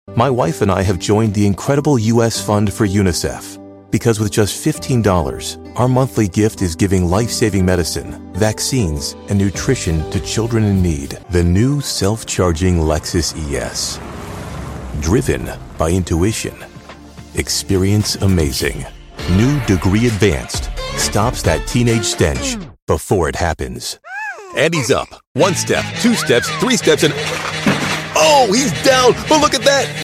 My wife and I have joined the incredible U.S. Fund for UNICEF because with just $15, our monthly gift is giving life-saving medicine, vaccines, and nutrition to children in need. The new self-charging Lexus ES. Driven by intuition. Experience amazing. New Degree Advanced stops that teenage stench before it happens. Andy's up. 1 step, 2 steps, 3 steps, and... oh, he's down, but look at that!